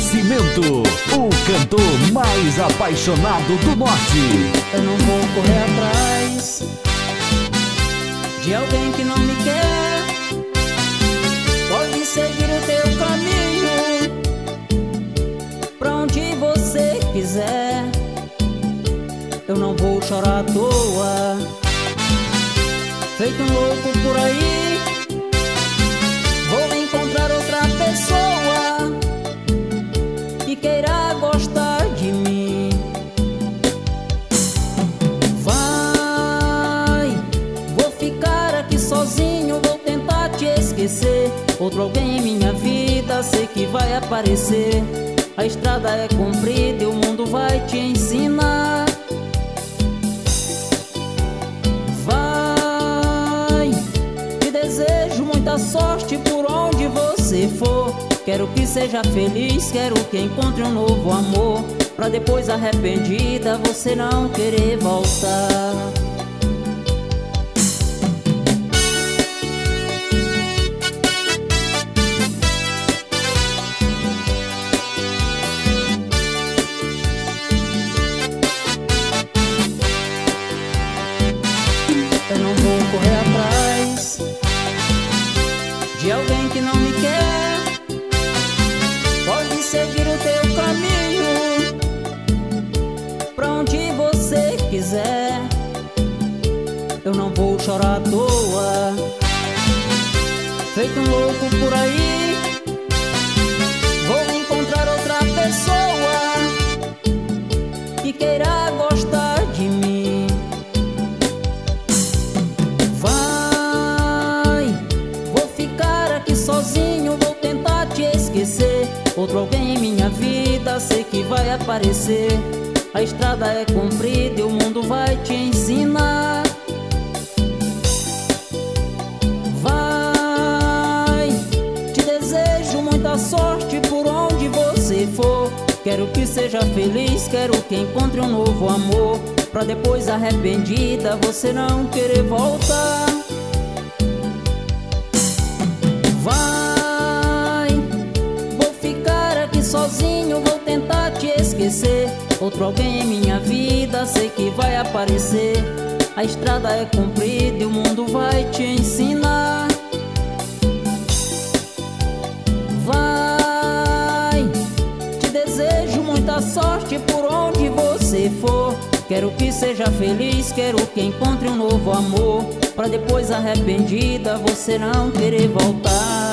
Nascimento, o cantor mais apaixonado do norte. Eu não vou correr atrás de alguém que não me quer. Pode seguir o teu caminho pra onde você quiser. Eu não vou chorar à toa, feito um louco por aí. Vou encontrar outra pessoa que queira gostar de mim. Vai, vou ficar aqui sozinho, vou tentar te esquecer. Outro alguém em minha vida, sei que vai aparecer. A estrada é comprida e o mundo vai te ensinar. Vai, te desejo muita sorte por onde você for. Quero que seja feliz, quero que encontre um novo amor, pra depois arrependida você não querer voltar. Eu não vou correr atrás de alguém que não me quer. Pode seguir o teu caminho pra onde você quiser. Eu não vou chorar à toa, feito um louco por aí. Vou encontrar outra pessoa que queira gostar de mim. Vai, vou ficar aqui sozinho, vou tentar te esquecer. Outro alguém em minha vida, sei que vai aparecer. A estrada é comprida e o mundo vai te ensinar. Vai, te desejo muita sorte por onde você for. Quero que seja feliz, quero que encontre um novo amor, pra depois arrependida você não querer voltar. Sozinho vou tentar te esquecer. Outro alguém em minha vida, sei que vai aparecer. A estrada é comprida e o mundo vai te ensinar. Vai, te desejo muita sorte por onde você for. Quero que seja feliz, quero que encontre um novo amor, pra depois arrependida você não querer voltar.